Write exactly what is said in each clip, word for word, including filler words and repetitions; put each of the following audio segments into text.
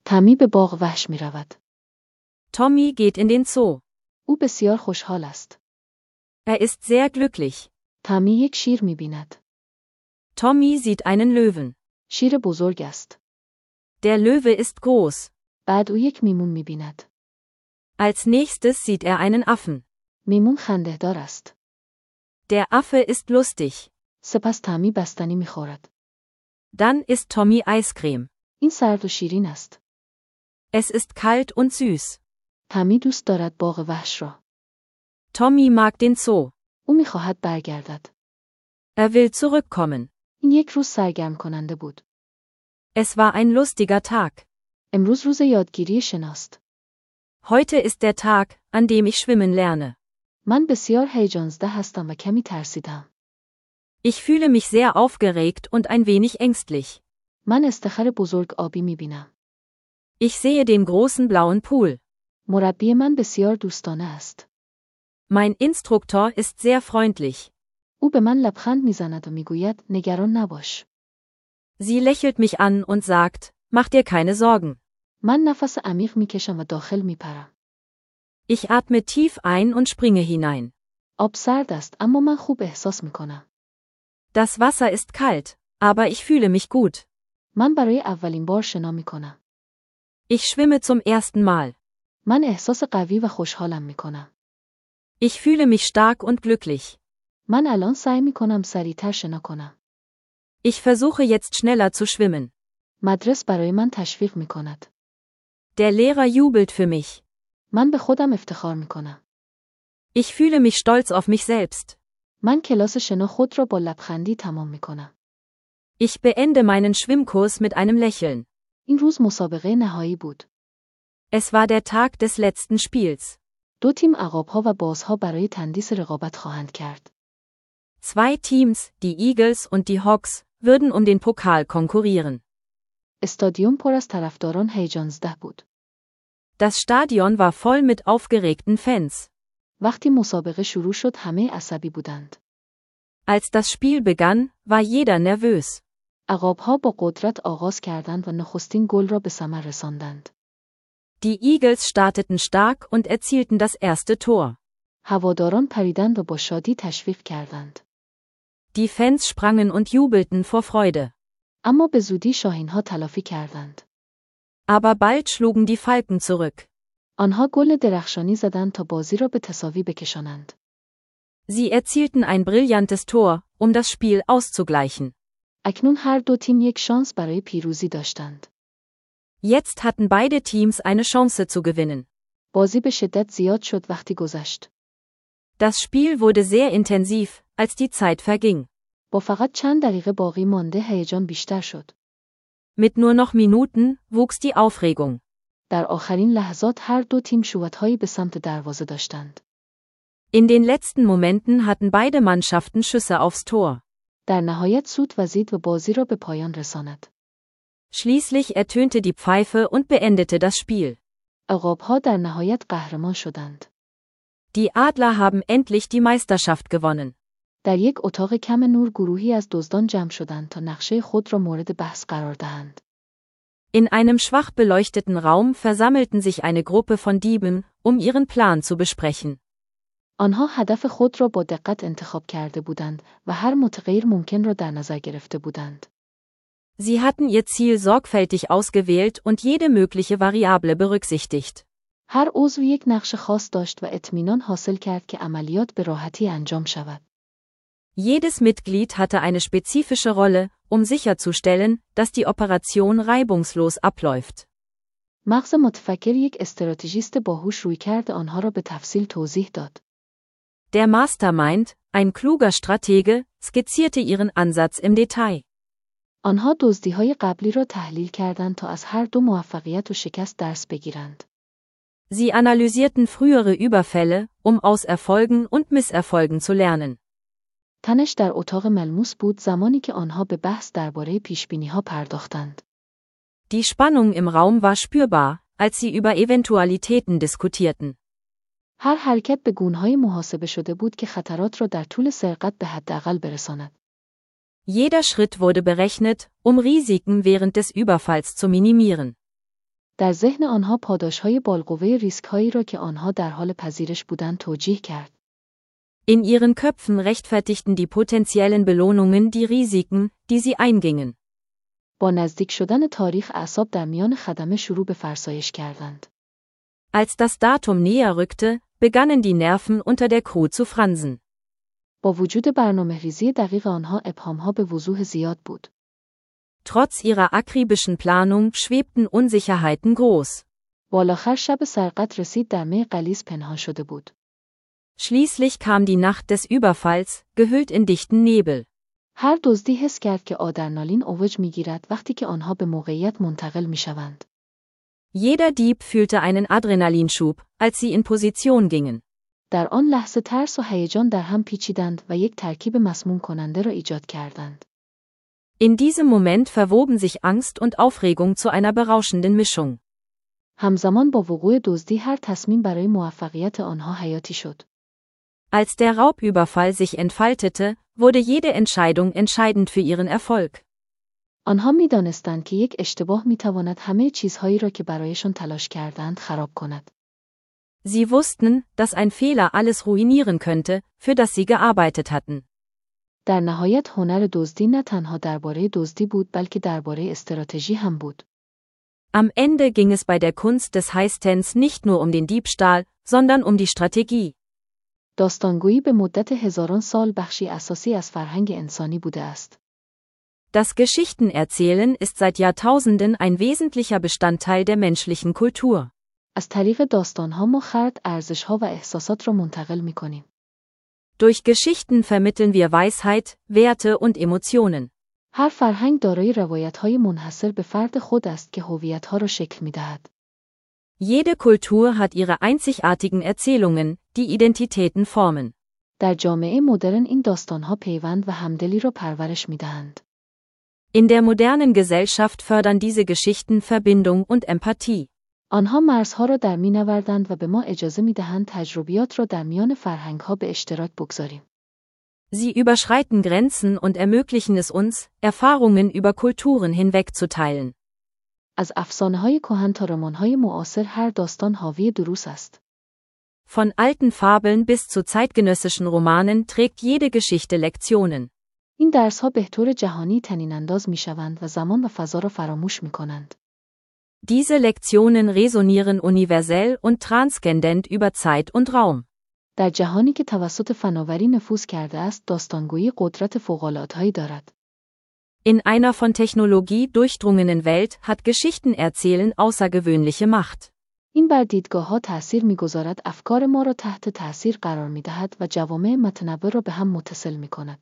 تامی به باغ وحش می رود. Tommy geht in den Zoo. او بسیار خوشحال است. Er ist sehr glücklich. تامی یک شیر می بیند. Tommy sieht einen Löwen. شیر بزرگ است. Der Löwe ist groß. بعد او یک میمون می بیند. Als nächstes sieht er einen Affen. میمون خنده‌دار است. Der Affe ist lustig. سپس تامی بستنی می خورد. Dann isst Tommy Eiscreme. این سرد و شیرین است. Es ist kalt und süß. تامی دوست دارد باغ وحش را. Tommy mag den Zoo. او می خواهد برگردد. Er will zurückkommen. این یک روز سرگرم کننده بود. Es war ein lustiger Tag. امروز روز یادگیری شناست. Heute ist der Tag, an dem ich schwimmen lerne. من بسیار هیجانزده هستم و کمی ترسیدم. Ich fühle mich sehr aufgeregt und ein wenig ängstlich. من استخر بزرگ آبی می بینم. Ich sehe den großen blauen Pool. مربی من بسیار دوستانه است. Mein Instruktor ist sehr freundlich. او به من لبخند می زند و می گوید نگران نباش. Sie lächelt mich an und sagt, mach dir keine Sorgen. من نفس عمیق می کشم و داخل می پرم. Ich atme tief ein und springe hinein. آب سرد است اما من خوب احساس می کنم. Das Wasser ist kalt, aber ich fühle mich gut. من برای اولین بار شنا می کنم. Ich schwimme zum ersten Mal. من احساس قوی و خوشحالم می کنم. Ich fühle mich stark und glücklich. من الان سعی می کنم سریعتر شنا کنم. Ich versuche jetzt schneller zu schwimmen. مدرس برای من تشویق می کند. Der Lehrer jubelt für mich. من به خودم افتخار می کنم. Ich fühle mich stolz auf mich selbst. من کلاس شنا خود را با لبخندی تمام می کنم. Ich beende meinen Schwimmkurs mit einem Lächeln. این روز مسابقه نهایی بود. Es war der Tag des letzten Spiels. دو تیم عقاب‌ها و بازها برای تندیس رقابت خواهند کرد. Zwei Teams, die Eagles und die Hawks, würden um den Pokal konkurrieren. استادیوم پر از طرفداران هیجانزده بود. Das Stadion war voll mit aufgeregten Fans. وقتی مسابقه شروع شد همه عصبی بودند. Als das Spiel begann, war jeder nervös. عقاب‌ها با قدرت آغاز کردند و نخستین گل را به ثمر رساندند. Die Eagles starteten stark und erzielten das erste Tor. هواداران پریدند و با شادی تشویق کردند. Die Fans sprangen und jubelten vor Freude. اما به زودی شاهین‌ها تلافی کردند. Aber bald schlugen die Falken zurück. آنها گل درخشانی زدند تا بازی را به تساوی بکشانند. Sie erzielten ein brillantes Tor, um das Spiel auszugleichen. اکنون هر دو تیم یک شانس برای پیروزی داشتند. Jetzt hatten beide Teams eine Chance zu gewinnen. بازی به شدت زیاد شد وقتی گذشت. Das Spiel wurde sehr intensiv, als die Zeit verging. با فقط چند دقیقه باقی مانده هیجان بیشتر شد. Mit nur noch Minuten wuchs die Aufregung. در آخرین لحظات هر دو تیم شوت‌هایی به سمت دروازه داشتند. In den letzten Momenten hatten beide Mannschaften Schüsse aufs Tor. در نهایت سوت وزید و بازی را به پایان رساند. Schließlich ertönte die Pfeife und beendete das Spiel. عقاب‌ها در نهایت قهرمان شدند. Die Adler haben endlich die Meisterschaft gewonnen. در یک اتاق کم نور گروهی از دزدان جمع شدند تا نقشه خود را مورد بحث قرار دهند. In einem schwach beleuchteten Raum versammelten sich eine Gruppe von Dieben, um ihren Plan zu besprechen. آنها هدف خود را با دقت انتخاب کرده بودند و هر متغیر ممکن را در نظر گرفته بودند. Sie hatten ihr Ziel sorgfältig ausgewählt und jede mögliche Variable berücksichtigt. هر عضو یک نقش خاص داشت و اطمینان حاصل کرد که عملیات به راحتی انجام شود. Jedes Mitglied hatte eine spezifische Rolle, um sicherzustellen, dass die Operation reibungslos abläuft. مغز متفکر یک استراتژیست باهوش رویکرد آنها را به تفصیل توضیح داد. Der Mastermind, ein kluger Stratege, skizzierte ihren Ansatz im Detail. آنها دزدی‌های قبلی را تحلیل کردند تا از هر دو موفقیت و شکست درس بگیرند. Sie analysierten frühere Überfälle, um aus Erfolgen und Misserfolgen zu lernen. تنش در اتاق ملموس بود زمانی که آنها به بحث درباره پیشبینی‌ها پرداختند. Die Spannung im Raum war spürbar, als sie über Eventualitäten diskutierten. هر حرکت به گونه‌های محاسبه شده بود که خطرات را در طول سرقت به حداقل برساند. Jeder Schritt wurde berechnet, um Risiken während des Überfalls zu minimieren. در ذهن آنها پاداش‌های بالقوه ریسک‌هایی را که آنها در حال پذیرش بودند توجیه کرد. In ihren Köpfen rechtfertigten die potenziellen Belohnungen die Risiken, die sie eingingen. با نزدیک شدن تاریخ اعصاب در میان خدمه شروع به فرسایش کردند. Als das Datum näher rückte, begannen die Nerven unter der Crew zu fransen. با وجود برنامه‌ریزی دقیق آنها ابهام‌ها به وضوح زیاد بود. Trotz ihrer akribischen Planung schwebten Unsicherheiten groß. بالاخر شب سرقت رسید در می غلیظ پنهان شده بود. Schließlich kam die Nacht des Überfalls, gehüllt in dichten Nebel. هر دزدی حس کرد که آدرنالین اوج می‌گیرد وقتی که آنها به موقعیت منتقل می‌شوند. Jeder Dieb fühlte einen Adrenalinschub, als sie in Position gingen. در آن لحظه ترس و هیجان در هم پیچیدند و یک ترکیب مسموم کننده را ایجاد کردند. In diesem Moment verwoben sich Angst und Aufregung zu einer berauschenden Mischung. همزمان با وقوع دزدی هر تصمیم برای موفقیت آنها حیاتی شد. Als der Raubüberfall sich entfaltete, wurde jede Entscheidung entscheidend für ihren Erfolg. آنها می‌دانستند که یک اشتباه می‌تواند همه چیزهایی را که برایشان تلاش کردند خراب کند. Sie wussten, dass ein Fehler alles ruinieren könnte, für das sie gearbeitet hatten. در نهایت هنر دزدی نه تنها درباره دزدی بود بلکه درباره استراتژی هم بود. Am Ende ging es bei der Kunst des Heißtens nicht nur um den Diebstahl, sondern um die Strategie. داستانگویی به مدت هزاران سال بخشی اساسی از فرهنگ انسانی بوده است. Das Geschichtenerzählen ist seit Jahrtausenden ein wesentlicher Bestandteil der menschlichen Kultur. از طریق داستانها ما خرد، ارزشها و احساسات را منتقل می‌کنیم. Durch Geschichten vermitteln wir Weisheit, Werte und Emotionen. هر فرهنگ دارای روایت‌های منحصر به فرد خود است که هویت‌ها را شکل می‌دهد. Jede Kultur hat ihre einzigartigen Erzählungen, die Identitäten formen. در جامعه مدرن این داستان‌ها پیوند و همدلی را پرورش می‌دهند. In der modernen Gesellschaft fördern diese Geschichten Verbindung und Empathie. آنها مرزها را در می‌نوردند و به ما اجازه می‌دهند تجربیات را در میان فرهنگ‌ها به اشتراک بگذاریم. Sie überschreiten Grenzen und ermöglichen es uns, Erfahrungen über Kulturen hinweg zu teilen. از افسانه‌های کهن تا رمان‌های معاصر هر داستان حاوی دروس است. Von alten Fabeln bis zu zeitgenössischen Romanen trägt jede Geschichte Lektionen. این درس‌ها به طور جهانی طنین‌انداز می‌شوند و زمان و فضا را فراموش می‌کنند. Diese Lektionen resonieren universell und transzendent über Zeit und Raum. در جهانی که توسط فناوری نفوذ کرده است، داستانگویی قدرت فوق‌العاده‌ای دارد. In einer von Technologie durchdrungenen Welt hat Geschichtenerzählen außergewöhnliche Macht. این بر دیدگاه‌ها تأثیر می‌گذارد، افکار ما را تحت تأثیر قرار می‌دهد و جوامع متنوع را به هم متصل می‌کند.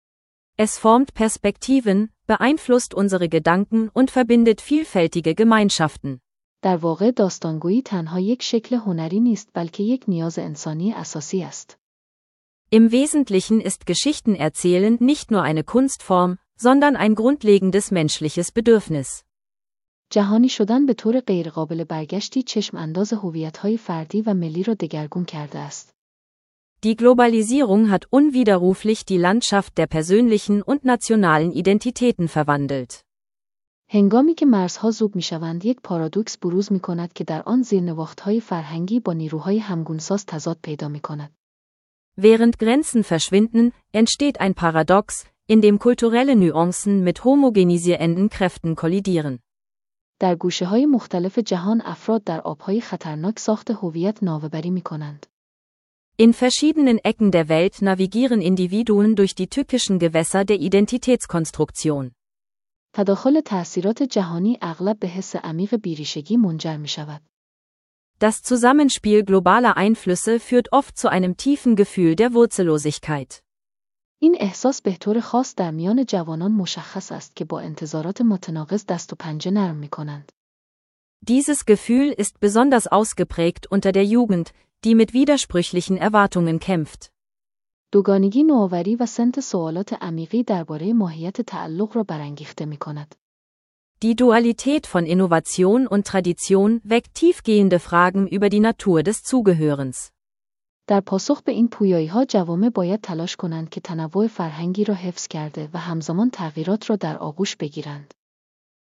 Es formt Perspektiven, beeinflusst unsere Gedanken und verbindet vielfältige Gemeinschaften. در واقع داستانگویی تنها یک شکل هنری نیست بلکه یک نیاز انسانی اساسی است. Im Wesentlichen ist Geschichtenerzählen nicht nur eine Kunstform, sondern ein grundlegendes menschliches Bedürfnis. جهانی شدن به طور غیرقابل برگشتی چشم انداز هویت‌های فردی و ملی را دگرگون کرده است. Die Globalisierung hat unwiderruflich die Landschaft der persönlichen und nationalen Identitäten verwandelt. هنگامی که مرزها ذوب می‌شوند، یک پارادوکس بروز می‌کند که در آن زیرنواخت‌های فرهنگی با نیروهای همگونساز تضاد پیدا می‌کند. Während Grenzen verschwinden, entsteht ein Paradox, in dem kulturelle Nuancen mit homogenisierenden Kräften kollidieren. در گوشه‌های مختلف جهان افراد در آب‌های خطرناک ساخت هویت ناوبری می‌کنند. In verschiedenen Ecken der Welt navigieren Individuen durch die tückischen Gewässer der Identitätskonstruktion. تداخل تأثیرات جهانی اغلب به حس عمیق بیریشگی منجر می‌شود. Das Zusammenspiel globaler Einflüsse führt oft zu einem tiefen Gefühl der Wurzellosigkeit. این احساس به طور خاص در میان جوانان مشخص است که با انتظارات متناقض دست و پنجه نرم می‌کنند. Dieses Gefühl ist besonders ausgeprägt unter der Jugend, die mit widersprüchlichen Erwartungen kämpft. دوگانگی نوآوری و سنت سوالات عمیقی درباره ماهیت تعلق را برانگیخته می‌کند. Die Dualität von Innovation und Tradition weckt tiefgehende Fragen über die Natur des Zugehörens. در پاسخ به این پویایی‌ها جوامع باید تلاش کنند که تنوع فرهنگی را حفظ کرده و همزمان تغییرات را در آغوش بگیرند.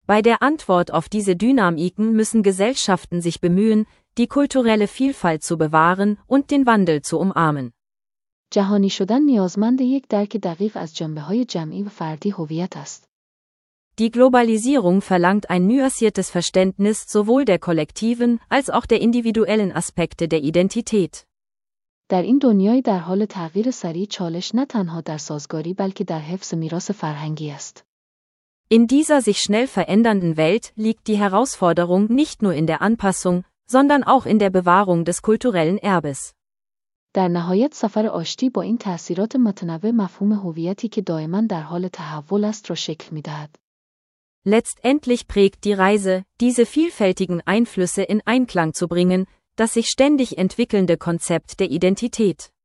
Bei der Antwort auf diese Dynamiken müssen Gesellschaften sich bemühen, die kulturelle Vielfalt zu bewahren und den Wandel zu umarmen. جهانی شدن نیازمند یک درک دقیق از جنبه‌های جمعی و فردی هویت است. Die Globalisierung verlangt ein nuanciertes Verständnis sowohl der kollektiven als auch der individuellen Aspekte der Identität. در این دنیای در حال تغییر سریع چالش نه تنها در سازگاری بلکه در حفظ میراث فرهنگی است. In dieser sich schnell verändernden Welt liegt die Herausforderung nicht nur in der Anpassung, sondern auch in der Bewahrung des kulturellen Erbes. در نهایت سفر آشتی با این تأثیرات متنوع مفهوم هویتی که دائما در حال تحول است را شکل می‌دهد. Letztendlich prägt die Reise, diese vielfältigen Einflüsse in Einklang zu bringen, das sich ständig entwickelnde Konzept der Identität.